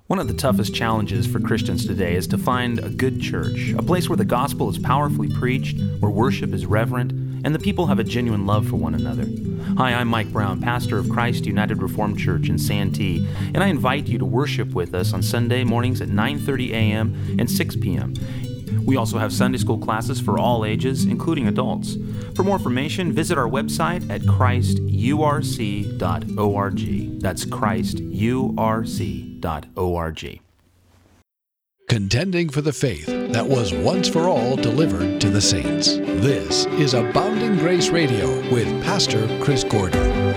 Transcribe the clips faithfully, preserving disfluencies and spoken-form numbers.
One of the toughest challenges for Christians today is to find a good church, a place where the gospel is powerfully preached, where worship is reverent, and the people have a genuine love for one another. Hi, I'm Mike Brown, pastor of Christ United Reformed Church in Santee, and I invite you to worship with us on Sunday mornings at nine thirty a.m. and six p.m. We also have Sunday school classes for all ages, including adults. For more information, visit our website at christ u r c dot org. That's christ u r c dot org. Contending for the faith that was once for all delivered to the saints. This is Abounding Grace Radio with Pastor Chris Gordon.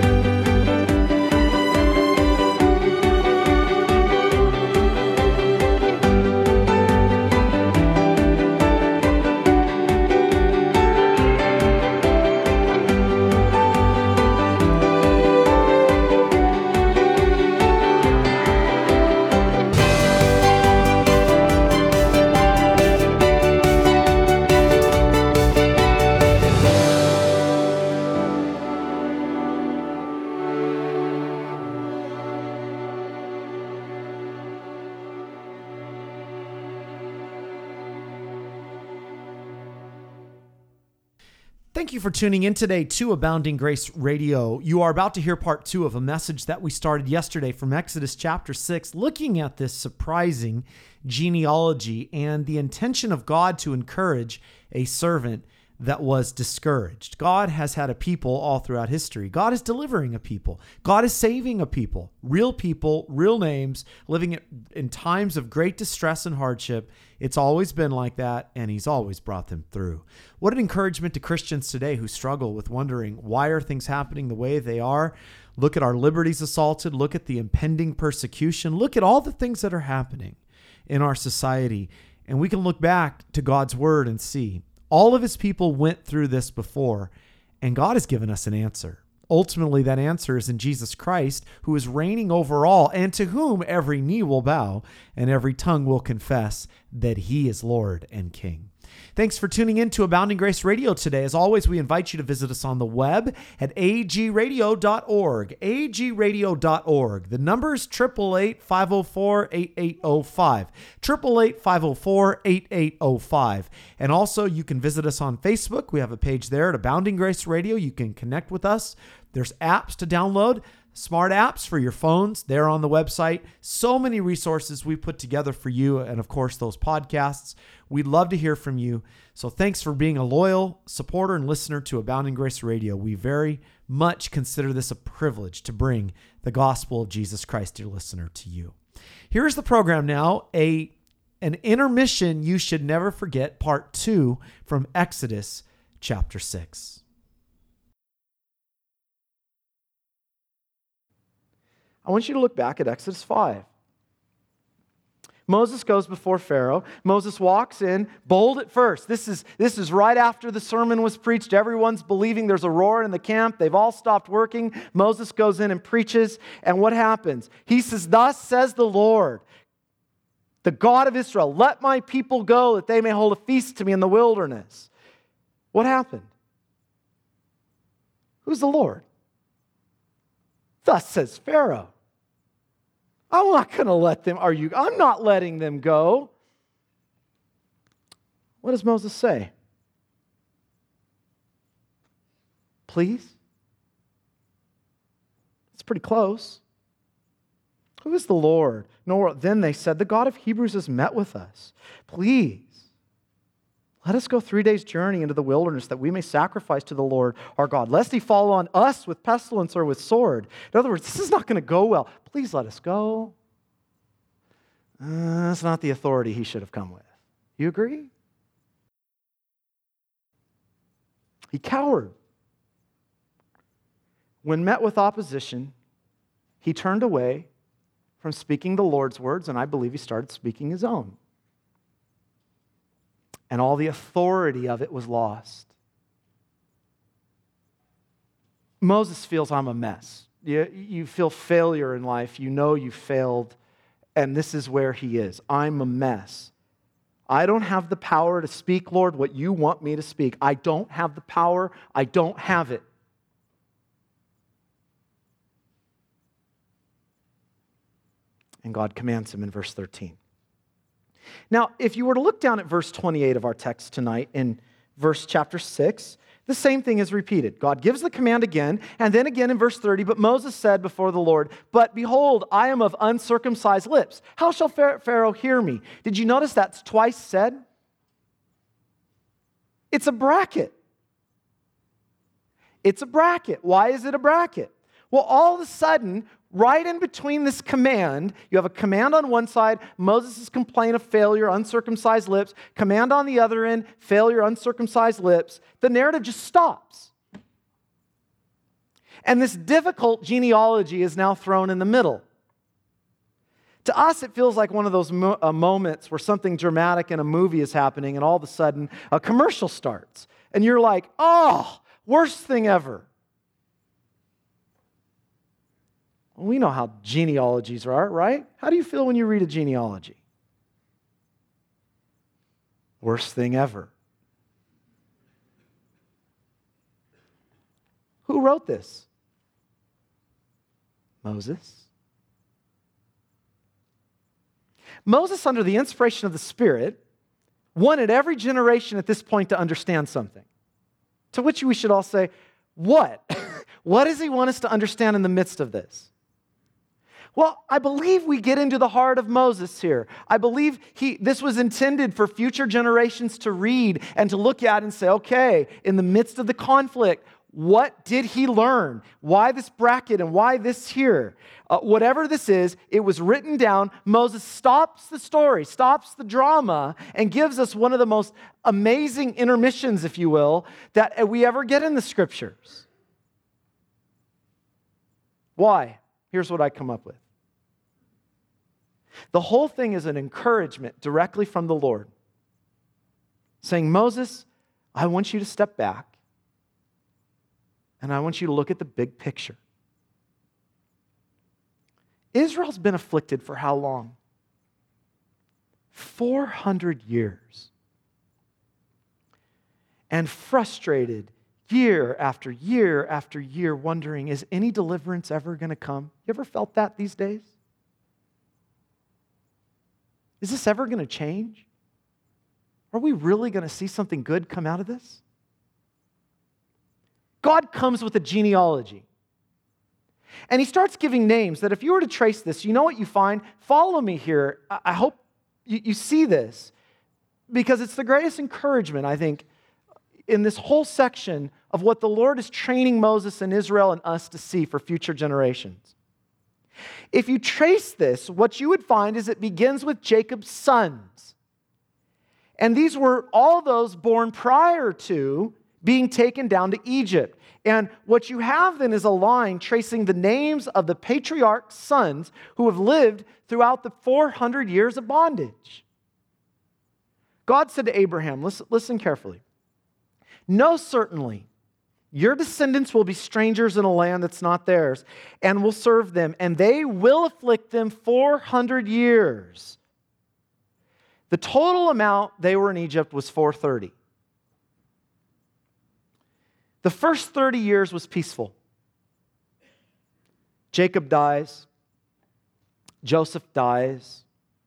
Thank you for tuning in today to Abounding Grace Radio. You are about to hear part two of a message that we started yesterday from Exodus chapter six, looking at this surprising genealogy and the intention of God to encourage a servant that was discouraged. God has had a people all throughout history. God is delivering a people. God is saving a people, real people, real names, living in times of great distress and hardship. It's always been like that, and he's always brought them through. What an encouragement to Christians today who struggle with wondering, why are things happening the way they are? Look at our liberties assaulted. Look at the impending persecution. Look at all the things that are happening in our society. And we can look back to God's word and see all of his people went through this before, and God has given us an answer. Ultimately, that answer is in Jesus Christ, who is reigning over all, and to whom every knee will bow and every tongue will confess that he is Lord and King. Thanks for tuning in to Abounding Grace Radio today. As always, we invite you to visit us on the web at a g radio dot org, a g radio dot org. The number is eight eight eight, five oh four, eight eight oh five, eight eight eight, five oh four, eight eight oh five. And also, you can visit us on Facebook. We have a page there at Abounding Grace Radio. You can connect with us. There's apps to download, smart apps for your phones. They're on the website. So many resources we put together for you. And of course, those podcasts. We'd love to hear from you. So thanks for being a loyal supporter and listener to Abounding Grace Radio. We very much consider this a privilege to bring the gospel of Jesus Christ, dear listener, to you. Here's the program now, a an intermission you should never forget, part two from Exodus chapter six. I want you to look back at Exodus five. Moses goes before Pharaoh. Moses walks in, bold at first. This is, this is right after the sermon was preached. Everyone's believing there's a roar in the camp. They've all stopped working. Moses goes in and preaches. And what happens? He says, "Thus says the Lord, the God of Israel, let my people go that they may hold a feast to me in the wilderness." What happened? Who's the Lord? Thus says Pharaoh. I'm not going to let them, are you? I'm not letting them go. What does Moses say? Please? It's pretty close. Who is the Lord? No, then they said, the God of Hebrews has met with us. Please, let us go three days' journey into the wilderness that we may sacrifice to the Lord our God, lest he fall on us with pestilence or with sword. In other words, this is not going to go well. Please let us go. Uh, that's not the authority he should have come with. You agree? He cowered. When met with opposition, he turned away from speaking the Lord's words, and I believe he started speaking his own. And all the authority of it was lost. Moses feels, I'm a mess. You, you feel failure in life. You know you failed. And this is where he is. I'm a mess. I don't have the power to speak, Lord, what you want me to speak. I don't have the power. I don't have it. And God commands him in verse thirteen. Now, if you were to look down at verse twenty-eight of our text tonight in verse chapter six, the same thing is repeated. God gives the command again, and then again in verse thirty, but Moses said before the Lord, "But behold, I am of uncircumcised lips. How shall Pharaoh hear me?" Did you notice that's twice said? It's a bracket. It's a bracket. Why is it a bracket? Well, all of a sudden, right in between this command, you have a command on one side, Moses' complaint of failure, uncircumcised lips. Command on the other end, failure, uncircumcised lips. The narrative just stops. And this difficult genealogy is now thrown in the middle. To us, it feels like one of those mo- uh, moments where something dramatic in a movie is happening and all of a sudden a commercial starts. And you're like, oh, worst thing ever. We know how genealogies are, right? How do you feel when you read a genealogy? Worst thing ever. Who wrote this? Moses. Moses, under the inspiration of the Spirit, wanted every generation at this point to understand something. To which we should all say, what? What does he want us to understand in the midst of this? Well, I believe we get into the heart of Moses here. I believe he, this was intended for future generations to read and to look at and say, okay, in the midst of the conflict, what did he learn? Why this bracket and why this here? Uh, whatever this is, it was written down. Moses stops the story, stops the drama, and gives us one of the most amazing intermissions, if you will, that we ever get in the Scriptures. Why? Here's what I come up with. The whole thing is an encouragement directly from the Lord, saying, Moses, I want you to step back, and I want you to look at the big picture. Israel's been afflicted for how long? four hundred years. And frustrated year after year after year, wondering, is any deliverance ever going to come? You ever felt that these days? Is this ever going to change? Are we really going to see something good come out of this? God comes with a genealogy. And he starts giving names that if you were to trace this, you know what you find? Follow me here. I hope you, you see this, because it's the greatest encouragement, I think, in this whole section of what the Lord is training Moses and Israel and us to see for future generations. If you trace this, what you would find is it begins with Jacob's sons. And these were all those born prior to being taken down to Egypt. And what you have then is a line tracing the names of the patriarch's sons who have lived throughout the four hundred years of bondage. God said to Abraham, listen, listen carefully, know certainly your descendants will be strangers in a land that's not theirs, and will serve them, and they will afflict them four hundred years. The total amount they were in Egypt was four hundred thirty. The first thirty years was peaceful. Jacob dies. Joseph dies.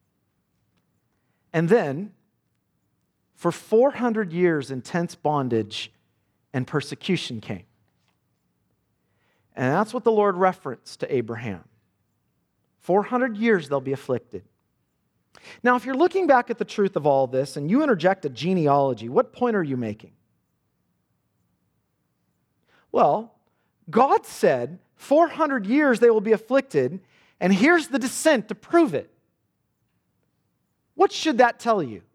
And then, for four hundred years, intense bondage and persecution came. And that's what the Lord referenced to Abraham. four hundred years they'll be afflicted. Now, if you're looking back at the truth of all this and you interject a genealogy, what point are you making? Well, God said four hundred years they will be afflicted, and here's the descent to prove it. What should that tell you?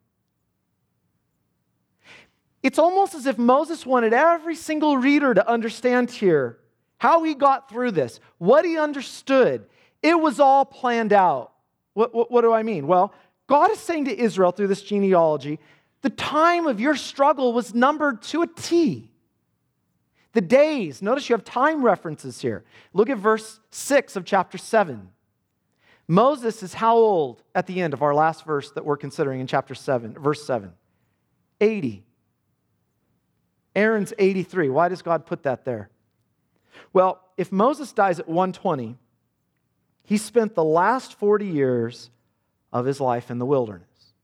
It's almost as if Moses wanted every single reader to understand here how he got through this, what he understood. It was all planned out. What, what, what do I mean? Well, God is saying to Israel through this genealogy, the time of your struggle was numbered to a T. The days, notice you have time references here. Look at verse six of chapter seven. Moses is how old at the end of our last verse that we're considering in chapter seven, verse seven? eighty. Aaron's eighty-three. Why does God put that there? Well, if Moses dies at one twenty, he spent the last forty years of his life in the wilderness.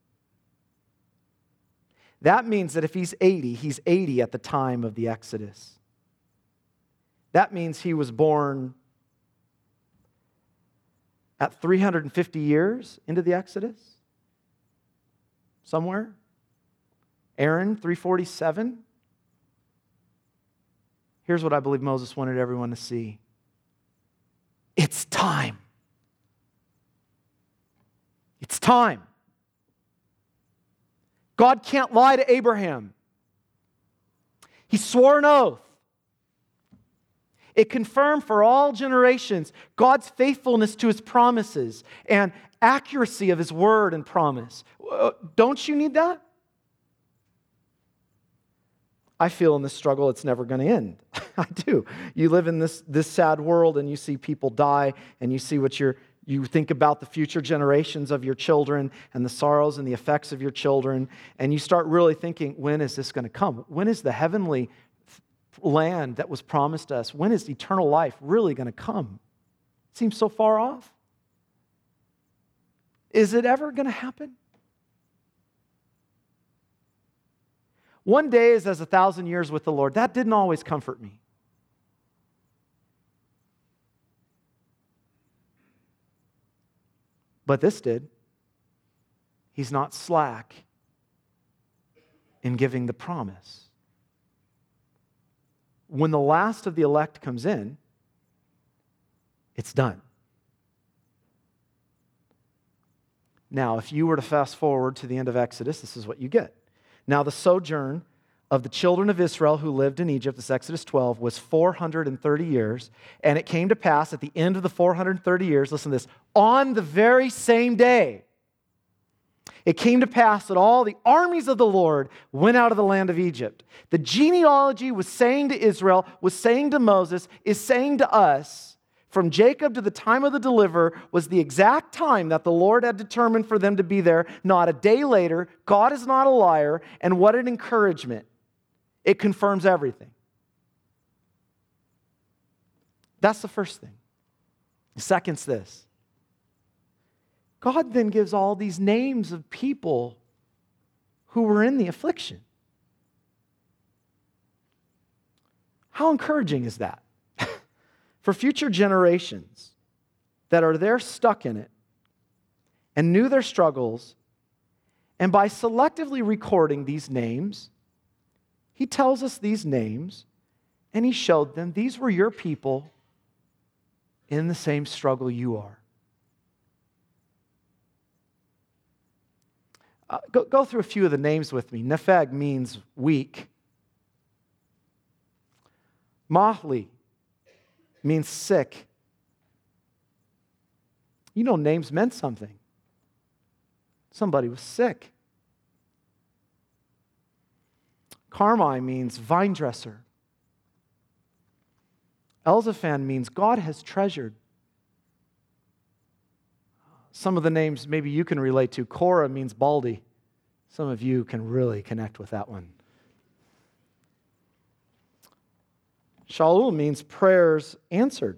That means that if he's eighty, he's eighty at the time of the Exodus. That means he was born at three hundred fifty years into the Exodus. Somewhere. Aaron, three forty-seven. Here's what I believe Moses wanted everyone to see. It's time. It's time. God can't lie to Abraham. He swore an oath. It confirmed for all generations God's faithfulness to His promises and accuracy of His word and promise. Don't you need that? I feel in this struggle it's never going to end. I do. You live in this, this sad world and you see people die and you see what you're You think about the future generations of your children and the sorrows and the effects of your children, and you start really thinking, when is this going to come? When is the heavenly land that was promised us, when is eternal life really going to come? It seems so far off. Is it ever going to happen? One day is as a thousand years with the Lord. That didn't always comfort me. But this did. He's not slack in giving the promise. When the last of the elect comes in, it's done. Now, if you were to fast forward to the end of Exodus, this is what you get. Now, the sojourn of the children of Israel who lived in Egypt, this Exodus twelve, was four hundred thirty years. And it came to pass at the end of the four hundred thirty years, listen to this, on the very same day, it came to pass that all the armies of the Lord went out of the land of Egypt. The genealogy was saying to Israel, was saying to Moses, is saying to us, from Jacob to the time of the deliverer was the exact time that the Lord had determined for them to be there, not a day later. God is not a liar, and what an encouragement. It confirms everything. That's the first thing. The second's this. God then gives all these names of people who were in the affliction. How encouraging is that? For future generations that are there stuck in it and knew their struggles, and by selectively recording these names, He tells us these names and He showed them these were your people in the same struggle you are. Uh, go, go through a few of the names with me. Nepheg means weak. Mahli means sick. You know, names meant something. Somebody was sick. Carmi means vine dresser. Elzaphan means God has treasured. Some of the names maybe you can relate to. Korah means baldy. Some of you can really connect with that one. Shaul means prayers answered.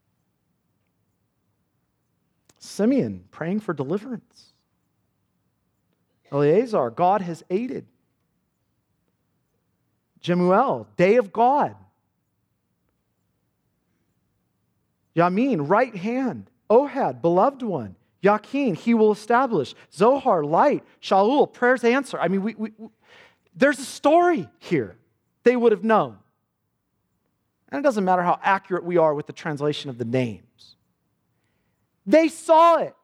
Simeon, praying for deliverance. Eleazar, God has aided. Jemuel, day of God. Yamin, right hand. Ohad, beloved one. Yakin, he will establish. Zohar, light. Shaul, prayers answer. I mean, we, we, we, there's a story here. They would have known. And it doesn't matter how accurate we are with the translation of the names. They saw it.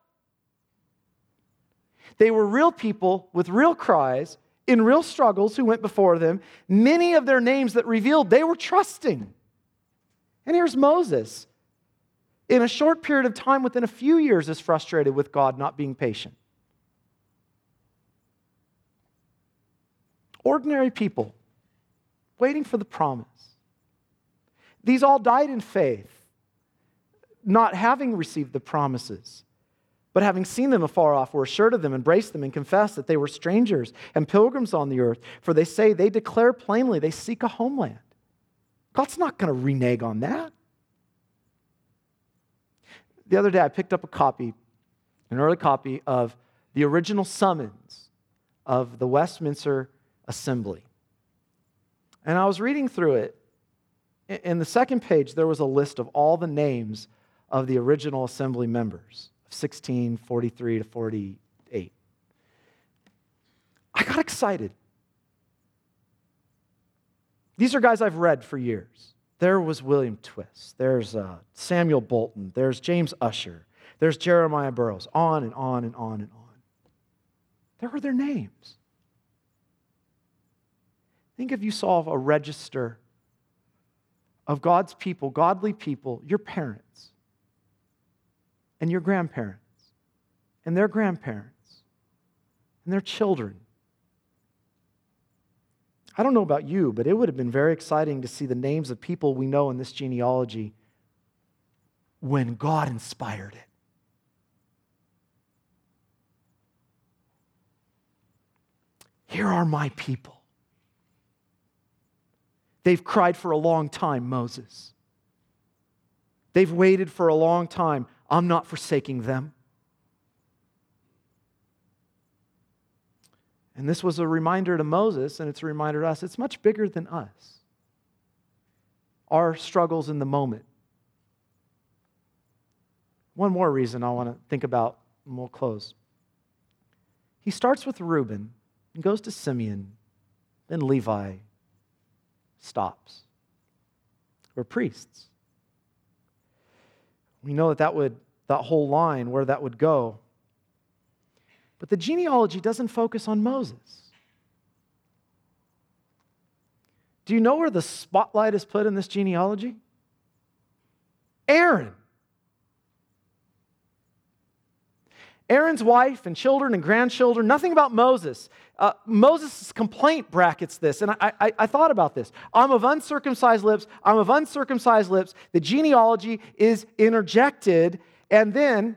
They were real people with real cries, in real struggles who went before them. Many of their names that revealed they were trusting. And here's Moses. In a short period of time, within a few years, is frustrated with God not being patient. Ordinary people waiting for the promise. These all died in faith, not having received the promises, but having seen them afar off, were assured of them, embraced them, and confessed that they were strangers and pilgrims on the earth. For they say, they declare plainly, they seek a homeland. God's not going to renege on that. the other day I picked up a copy, an early copy of the original summons of the Westminster Assembly. And I was reading through it. In the second page, there was a list of all the names of the original assembly members, sixteen forty-three to forty-eight. I got excited. These are guys I've read for years. There was William Twist. There's uh, Samuel Bolton. There's James Ussher. There's Jeremiah Burroughs. On and on and on and on. There were their names. Think if you saw a register of God's people, godly people, your parents, and your grandparents, and their grandparents, and their children. I don't know about you, but it would have been very exciting to see the names of people we know in this genealogy when God inspired it. Here are my people. They've cried for a long time, Moses. They've waited for a long time. I'm not forsaking them. And this was a reminder to Moses, and it's a reminder to us. It's much bigger than us. Our struggles in the moment. One more reason I want to think about, and we'll close. He starts with Reuben and goes to Simeon, then Levi stops. We're priests. We know that that would, that whole line, where that would go. But the genealogy doesn't focus on Moses. Do you know where the spotlight is put in this genealogy? Aaron. Aaron's wife and children and grandchildren, nothing about Moses. Uh, Moses' complaint brackets this, and I, I, I thought about this. I'm of uncircumcised lips, I'm of uncircumcised lips. The genealogy is interjected, and then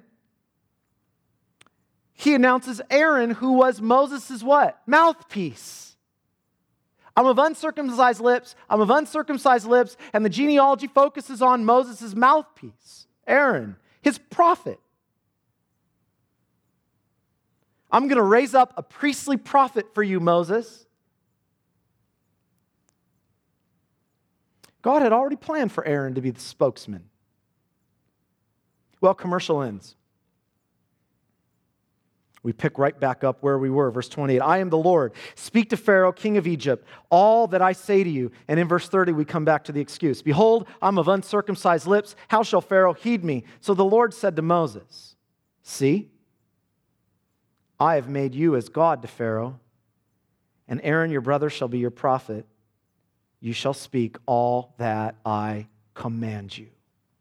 he announces Aaron, who was Moses' what? Mouthpiece. I'm of uncircumcised lips, I'm of uncircumcised lips, and the genealogy focuses on Moses' mouthpiece, Aaron, his prophet. I'm going to raise up a priestly prophet for you, Moses. God had already planned for Aaron to be the spokesman. Well, commercial ends. We pick right back up where we were, verse twenty-eight. I am the Lord. Speak to Pharaoh, king of Egypt, all that I say to you. And in verse thirty, we come back to the excuse. Behold, I'm of uncircumcised lips. How shall Pharaoh heed me? So the Lord said to Moses, see, I have made you as God to Pharaoh, and Aaron your brother shall be your prophet. You shall speak all that I command you.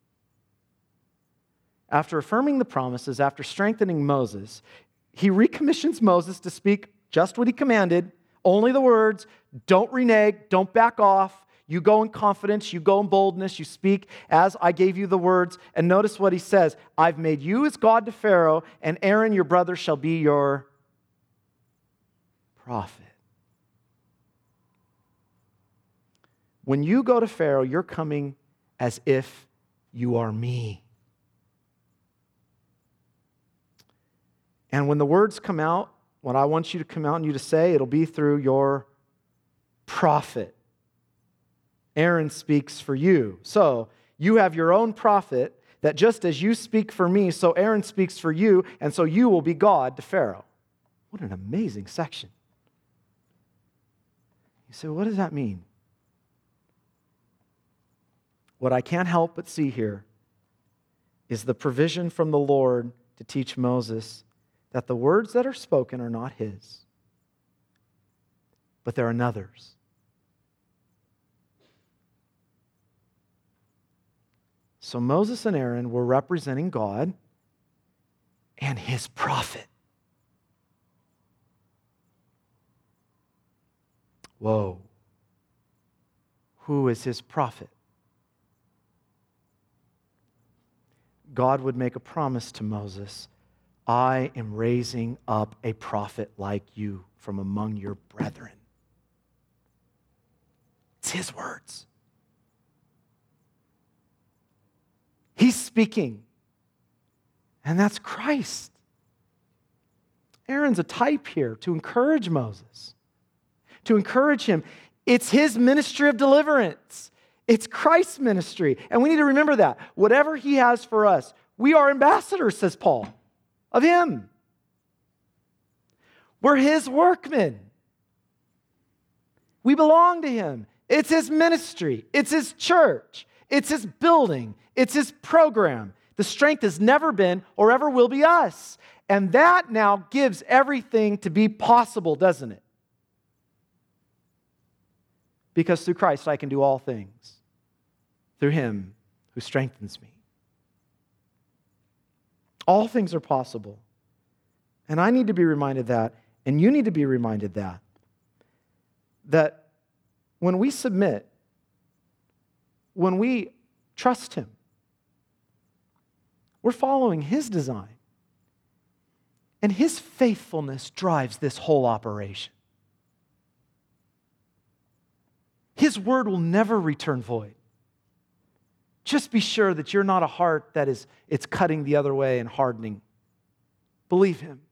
After affirming the promises, after strengthening Moses, he recommissions Moses to speak just what he commanded, only the words, don't renege, don't back off. You go in confidence, you go in boldness, you speak as I gave you the words. And notice what he says, I've made you as God to Pharaoh, and Aaron your brother shall be your prophet. When you go to Pharaoh, you're coming as if you are me. And when the words come out, what I want you to come out and you to say, it'll be through your prophet. Aaron speaks for you. So you have your own prophet that just as you speak for me, so Aaron speaks for you, and so you will be God to Pharaoh. What an amazing section. You say, what does that mean? What I can't help but see here is the provision from the Lord to teach Moses that the words that are spoken are not his, but they're another's. So Moses and Aaron were representing God and his prophet. Whoa. Who is his prophet? God would make a promise to Moses. I am raising up a prophet like you from among your brethren. It's his words. He's speaking. And that's Christ. Aaron's a type here to encourage Moses, to encourage him. It's his ministry of deliverance. It's Christ's ministry. And we need to remember that. Whatever he has for us, we are ambassadors, says Paul, of him. We're his workmen. We belong to him. It's his ministry. It's his church. It's his building. It's his program. The strength has never been or ever will be us. And that now gives everything to be possible, doesn't it? Because through Christ I can do all things. Through him who strengthens me. All things are possible. And I need to be reminded that, and you need to be reminded that, that when we submit, when we trust him, we're following his design. And his faithfulness drives this whole operation. His word will never return void. Just be sure that you're not a heart that is it's cutting the other way and hardening. Believe him.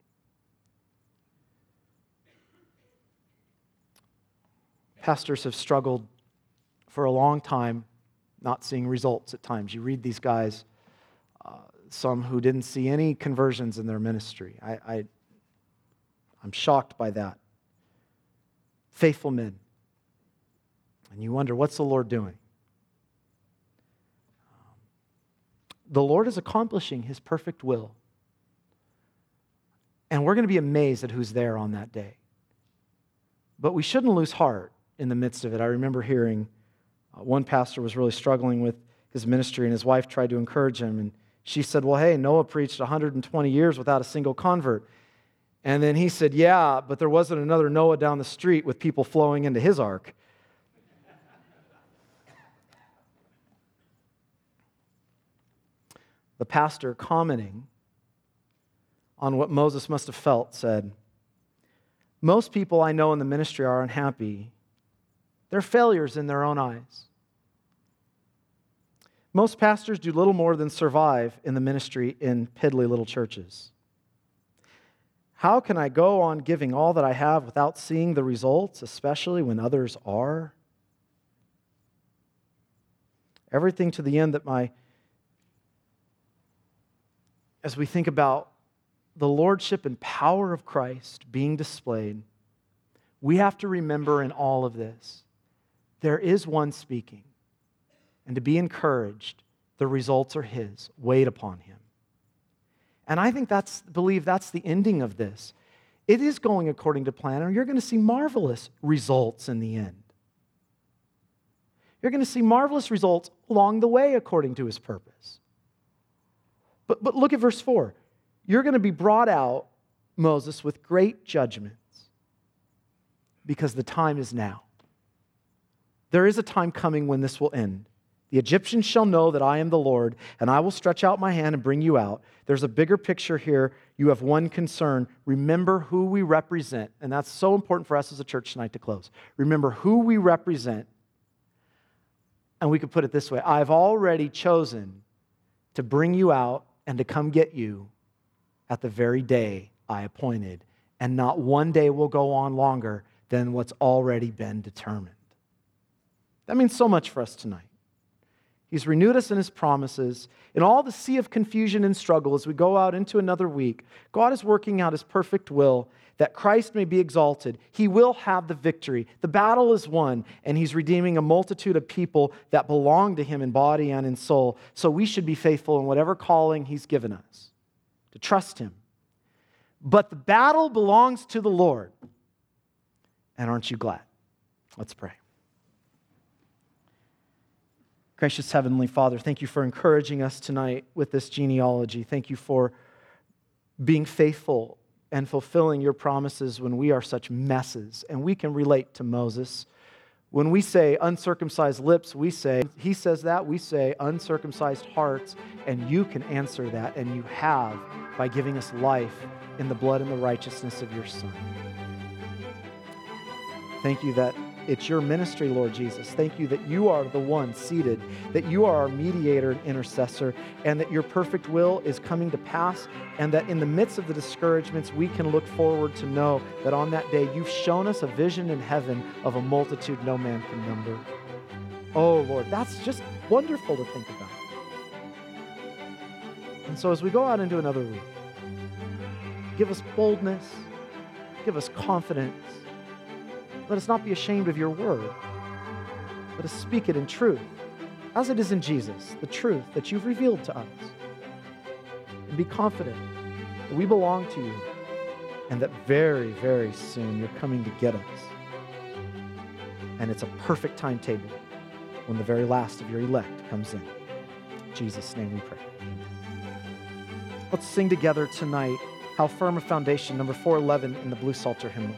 Pastors have struggled for a long time not seeing results at times. You read these guys, uh, some who didn't see any conversions in their ministry. I, I, I'm shocked by that. Faithful men. And you wonder, what's the Lord doing? The Lord is accomplishing his perfect will. And we're going to be amazed at who's there on that day. But we shouldn't lose heart in the midst of it. I remember hearing uh, one pastor was really struggling with his ministry, and his wife tried to encourage him. And she said, well, hey, Noah preached one hundred twenty years without a single convert. And then he said, yeah, but there wasn't another Noah down the street with people flowing into his ark. The pastor, commenting on what Moses must have felt, said, most people I know in the ministry are unhappy. They're failures in their own eyes. Most pastors do little more than survive in the ministry in piddly little churches. How can I go on giving all that I have without seeing the results, especially when others are? Everything to the end that my As we think about the lordship and power of Christ being displayed, we have to remember in all of this, there is one speaking. And to be encouraged, the results are his. Wait upon him. And I think that's, believe that's the ending of this. It is going according to plan, and you're going to see marvelous results in the end. You're going to see marvelous results along the way according to his purpose. But, but look at verse four. You're going to be brought out, Moses, with great judgments because the time is now. There is a time coming when this will end. The Egyptians shall know that I am the Lord, and I will stretch out my hand and bring you out. There's a bigger picture here. You have one concern. Remember who we represent. And that's so important for us as a church tonight to close. Remember who we represent. And we could put it this way. I've already chosen to bring you out and to come get you at the very day I appointed. And not one day will go on longer than what's already been determined. That means so much for us tonight. He's renewed us in his promises. In all the sea of confusion and struggle as we go out into another week, God is working out his perfect will that Christ may be exalted. He will have the victory. The battle is won, and he's redeeming a multitude of people that belong to him in body and in soul. So we should be faithful in whatever calling he's given us, to trust him. But the battle belongs to the Lord. And aren't you glad? Let's pray. Gracious Heavenly Father, thank you for encouraging us tonight with this genealogy. Thank you for being faithful and fulfilling your promises when we are such messes. And we can relate to Moses. When we say uncircumcised lips, we say, he says that, we say uncircumcised hearts. And you can answer that, and you have by giving us life in the blood and the righteousness of your Son. Thank you that it's your ministry, Lord Jesus. Thank you that you are the one seated, that you are our mediator and intercessor, and that your perfect will is coming to pass, and that in the midst of the discouragements, we can look forward to know that on that day, you've shown us a vision in heaven of a multitude no man can number. Oh, Lord, that's just wonderful to think about. And so as we go out into another week, give us boldness, give us confidence. Let us not be ashamed of your word. Let us speak it in truth, as it is in Jesus, the truth that you've revealed to us. And be confident that we belong to you and that very, very soon you're coming to get us. And it's a perfect timetable when the very last of your elect comes in. In Jesus' name we pray. Let's sing together tonight, How Firm a Foundation, number four eleven in the Blue Psalter hymnal.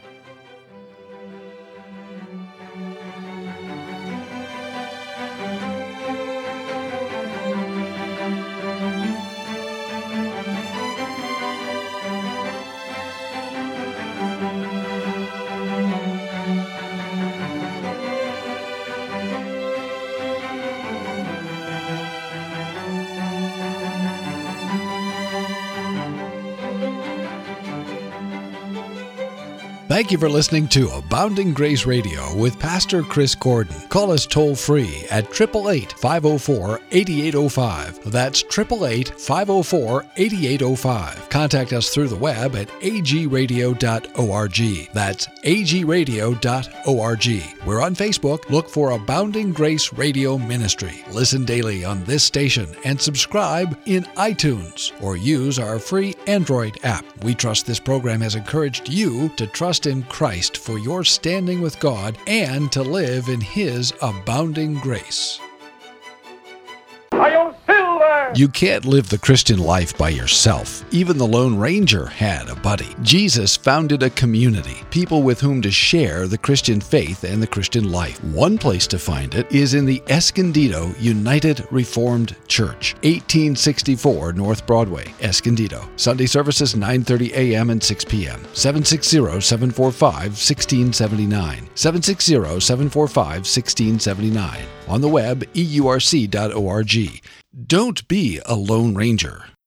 Thank you for listening to Abounding Grace Radio with Pastor Chris Gordon. Call us toll-free at eight eight eight, five oh four, eight eight oh five. That's eight eight eight, five oh four, eight eight oh five. Contact us through the web at a g radio dot org. That's a g radio dot org. We're on Facebook. Look for Abounding Grace Radio Ministry. Listen daily on this station and subscribe in iTunes or use our free Android app. We trust this program has encouraged you to trust in Christ for your standing with God and to live in His abounding grace. You can't live the Christian life by yourself. Even the Lone Ranger had a buddy. Jesus founded a community, people with whom to share the Christian faith and the Christian life. One place to find it is in the Escondido United Reformed Church, eighteen sixty-four North Broadway, Escondido. Sunday services nine thirty a.m. and six p.m. seven six zero, seven four five, one six seven nine. seven six zero, seven four five, one six seven nine. On the web, e u r c dot org. Don't be a Lone Ranger.